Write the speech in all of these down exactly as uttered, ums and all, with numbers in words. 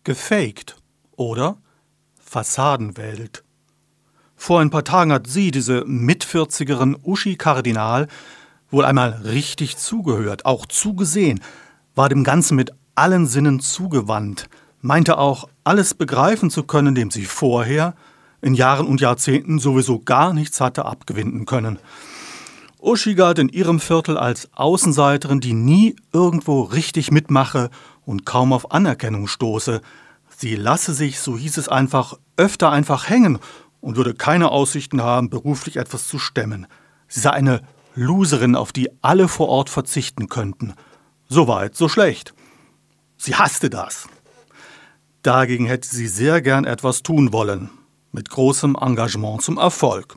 gefaked oder Fassadenwelt. Vor ein paar Tagen hat sie, diese Mitvierzigerin Uschi Kardinal, wohl einmal richtig zugehört, auch zugesehen, war dem Ganzen mit allen Sinnen zugewandt, meinte auch, alles begreifen zu können, dem sie vorher, in Jahren und Jahrzehnten sowieso gar nichts hatte abgewinnen können. Uschi galt in ihrem Viertel als Außenseiterin, die nie irgendwo richtig mitmache und kaum auf Anerkennung stoße. Sie lasse sich, so hieß es einfach, öfter einfach hängen und würde keine Aussichten haben, beruflich etwas zu stemmen. Sie sei eine Loserin, auf die alle vor Ort verzichten könnten. So weit, so schlecht. Sie hasste das. Dagegen hätte sie sehr gern etwas tun wollen, mit großem Engagement zum Erfolg.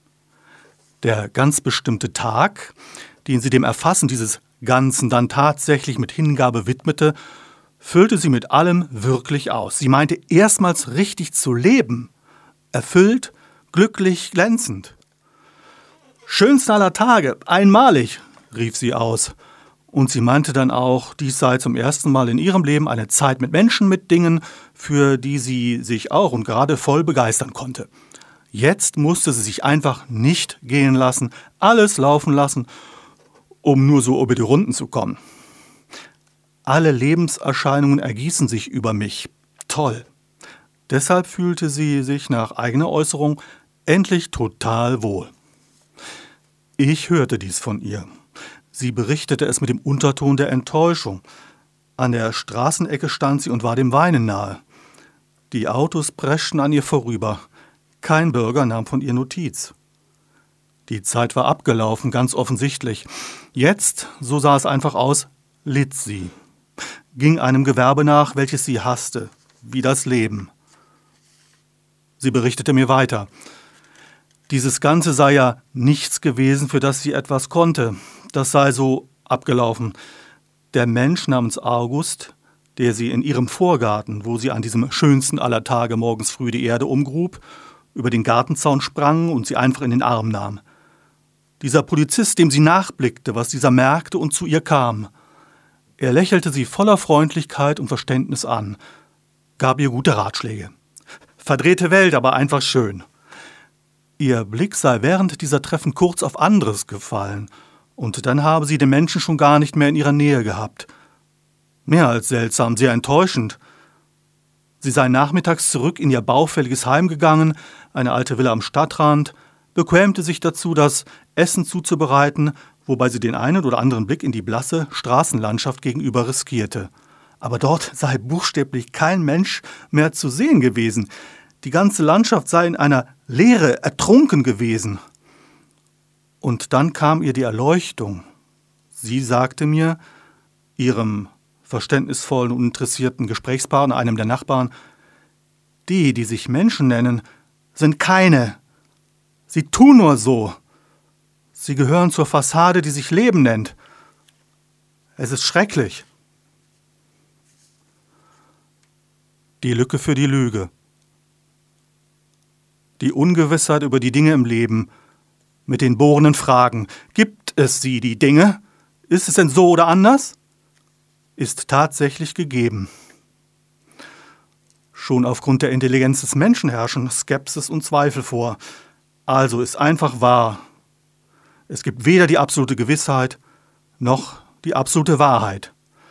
Der ganz bestimmte Tag, den sie dem Erfassen dieses Ganzen dann tatsächlich mit Hingabe widmete, füllte sie mit allem wirklich aus. Sie meinte erstmals richtig zu leben, erfüllt, glücklich, glänzend. »Schönster aller Tage, einmalig«, rief sie aus. Und sie meinte dann auch, dies sei zum ersten Mal in ihrem Leben eine Zeit mit Menschen, mit Dingen, für die sie sich auch und gerade voll begeistern konnte. Jetzt musste sie sich einfach nicht gehen lassen, alles laufen lassen, um nur so über die Runden zu kommen. Alle Lebenserscheinungen ergießen sich über mich. Toll. Deshalb fühlte sie sich nach eigener Äußerung endlich total wohl. Ich hörte dies von ihr. Sie berichtete es mit dem Unterton der Enttäuschung. An der Straßenecke stand sie und war dem Weinen nahe. Die Autos preschten an ihr vorüber. Kein Bürger nahm von ihr Notiz. Die Zeit war abgelaufen, ganz offensichtlich. Jetzt, so sah es einfach aus, litt sie. Ging einem Gewerbe nach, welches sie hasste, wie das Leben. Sie berichtete mir weiter. Dieses Ganze sei ja nichts gewesen, für das sie etwas konnte. Das sei so abgelaufen. Der Mensch namens August, der sie in ihrem Vorgarten, wo sie an diesem schönsten aller Tage morgens früh die Erde umgrub, über den Gartenzaun sprang und sie einfach in den Arm nahm. Dieser Polizist, dem sie nachblickte, was dieser merkte und zu ihr kam. Er lächelte sie voller Freundlichkeit und Verständnis an, gab ihr gute Ratschläge. Verdrehte Welt, aber einfach schön. Ihr Blick sei während dieser Treffen kurz auf anderes gefallen, und dann habe sie den Menschen schon gar nicht mehr in ihrer Nähe gehabt. Mehr als seltsam, sehr enttäuschend. Sie sei nachmittags zurück in ihr baufälliges Heim gegangen, eine alte Villa am Stadtrand, bequemte sich dazu, das Essen zuzubereiten, wobei sie den einen oder anderen Blick in die blasse Straßenlandschaft gegenüber riskierte. Aber dort sei buchstäblich kein Mensch mehr zu sehen gewesen. Die ganze Landschaft sei in einer Leere ertrunken gewesen. Und dann kam ihr die Erleuchtung. Sie sagte mir, ihrem verständnisvollen und interessierten Gesprächspartner, einem der Nachbarn, die, die sich Menschen nennen, sind keine. Sie tun nur so. Sie gehören zur Fassade, die sich Leben nennt. Es ist schrecklich. Die Lücke für die Lüge. Die Ungewissheit über die Dinge im Leben, mit den bohrenden Fragen. Gibt es sie, die Dinge? Ist es denn so oder anders? Ist tatsächlich gegeben. Schon aufgrund der Intelligenz des Menschen herrschen Skepsis und Zweifel vor. Also ist einfach wahr. Es gibt weder die absolute Gewissheit noch die absolute Wahrheit.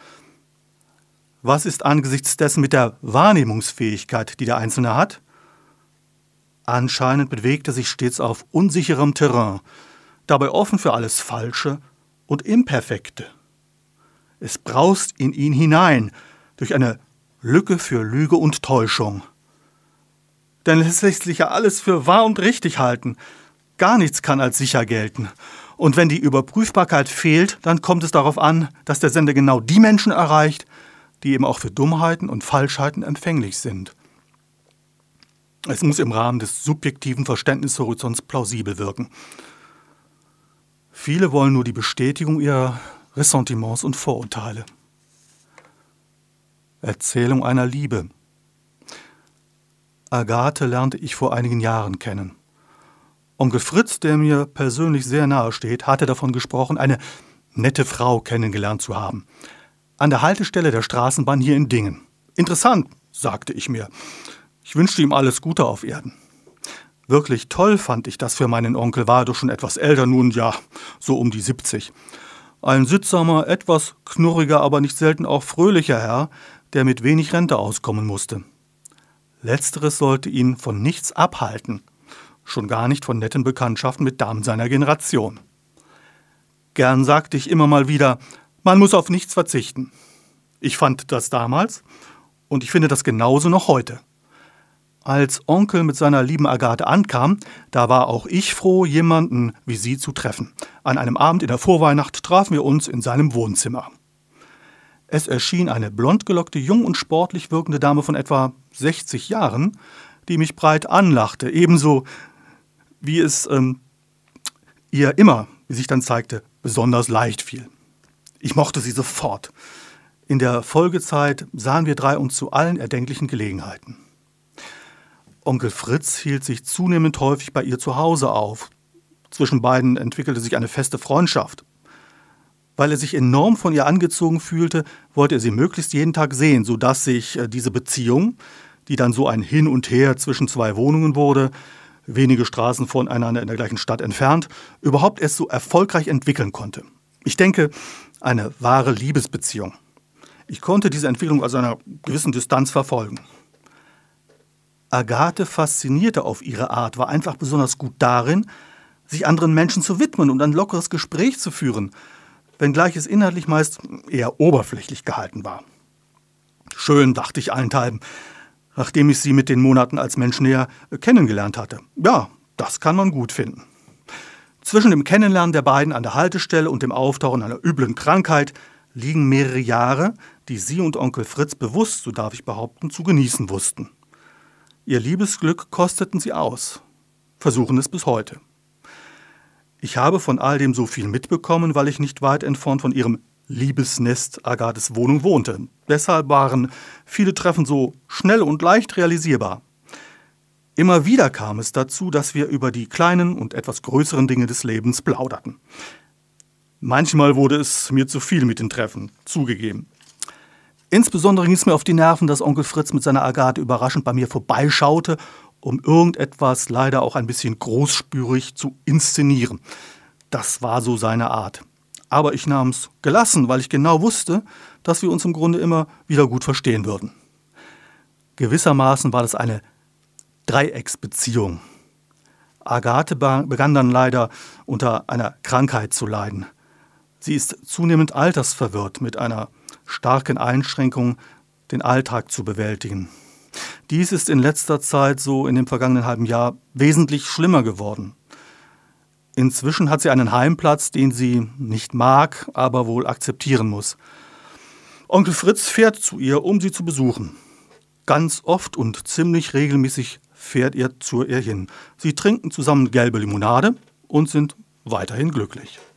Was ist angesichts dessen mit der Wahrnehmungsfähigkeit, die der Einzelne hat? Anscheinend bewegt er sich stets auf unsicherem Terrain, dabei offen für alles Falsche und Imperfekte. Es braust in ihn hinein, durch eine Lücke für Lüge und Täuschung. Denn es lässt sich ja alles für wahr und richtig halten. Gar nichts kann als sicher gelten. Und wenn die Überprüfbarkeit fehlt, dann kommt es darauf an, dass der Sender genau die Menschen erreicht, die eben auch für Dummheiten und Falschheiten empfänglich sind. Es muss im Rahmen des subjektiven Verständnishorizonts plausibel wirken. Viele wollen nur die Bestätigung ihrer Ressentiments und Vorurteile. Erzählung einer Liebe. Agathe lernte ich vor einigen Jahren kennen. Onkel Fritz, der mir persönlich sehr nahe steht, hatte davon gesprochen, eine nette Frau kennengelernt zu haben. An der Haltestelle der Straßenbahn hier in Dingen. Interessant, sagte ich mir. Ich wünschte ihm alles Gute auf Erden. Wirklich toll fand ich das für meinen Onkel, war er doch schon etwas älter, nun ja, so um die siebzig. Ein sittsamer, etwas knurriger, aber nicht selten auch fröhlicher Herr, der mit wenig Rente auskommen musste. Letzteres sollte ihn von nichts abhalten, schon gar nicht von netten Bekanntschaften mit Damen seiner Generation. Gern sagte ich immer mal wieder, man muss auf nichts verzichten. Ich fand das damals und ich finde das genauso noch heute. Als Onkel mit seiner lieben Agathe ankam, da war auch ich froh, jemanden wie sie zu treffen. An einem Abend in der Vorweihnacht trafen wir uns in seinem Wohnzimmer. Es erschien eine blondgelockte, jung und sportlich wirkende Dame von etwa sechzig Jahren, die mich breit anlachte, ebenso wie es ähm, ihr immer, wie sich dann zeigte, besonders leicht fiel. Ich mochte sie sofort. In der Folgezeit sahen wir drei uns zu allen erdenklichen Gelegenheiten. Onkel Fritz hielt sich zunehmend häufig bei ihr zu Hause auf. Zwischen beiden entwickelte sich eine feste Freundschaft. Weil er sich enorm von ihr angezogen fühlte, wollte er sie möglichst jeden Tag sehen, sodass sich diese Beziehung, die dann so ein Hin und Her zwischen zwei Wohnungen wurde, wenige Straßen voneinander in der gleichen Stadt entfernt, überhaupt erst so erfolgreich entwickeln konnte. Ich denke, eine wahre Liebesbeziehung. Ich konnte diese Entwicklung aus einer gewissen Distanz verfolgen. Agathe faszinierte auf ihre Art, war einfach besonders gut darin, sich anderen Menschen zu widmen und ein lockeres Gespräch zu führen, wenngleich es inhaltlich meist eher oberflächlich gehalten war. Schön, dachte ich allenthalben, nachdem ich sie mit den Monaten als Mensch näher kennengelernt hatte. Ja, das kann man gut finden. Zwischen dem Kennenlernen der beiden an der Haltestelle und dem Auftauchen einer üblen Krankheit liegen mehrere Jahre, die sie und Onkel Fritz bewusst, so darf ich behaupten, zu genießen wussten. Ihr Liebesglück kosteten sie aus, versuchen es bis heute. Ich habe von all dem so viel mitbekommen, weil ich nicht weit entfernt von ihrem Liebesnest Agathes Wohnung wohnte. Deshalb waren viele Treffen so schnell und leicht realisierbar. Immer wieder kam es dazu, dass wir über die kleinen und etwas größeren Dinge des Lebens plauderten. Manchmal wurde es mir zu viel mit den Treffen, zugegeben. Insbesondere ging es mir auf die Nerven, dass Onkel Fritz mit seiner Agathe überraschend bei mir vorbeischaute, um irgendetwas leider auch ein bisschen großspürig zu inszenieren. Das war so seine Art. Aber ich nahm es gelassen, weil ich genau wusste, dass wir uns im Grunde immer wieder gut verstehen würden. Gewissermaßen war das eine Dreiecksbeziehung. Agathe begann dann leider unter einer Krankheit zu leiden. Sie ist zunehmend altersverwirrt mit einer starken Einschränkung, den Alltag zu bewältigen. Dies ist in letzter Zeit, so in dem vergangenen halben Jahr, wesentlich schlimmer geworden. Inzwischen hat sie einen Heimplatz, den sie nicht mag, aber wohl akzeptieren muss. Onkel Fritz fährt zu ihr, um sie zu besuchen. Ganz oft und ziemlich regelmäßig fährt er zu ihr hin. Sie trinken zusammen gelbe Limonade und sind weiterhin glücklich.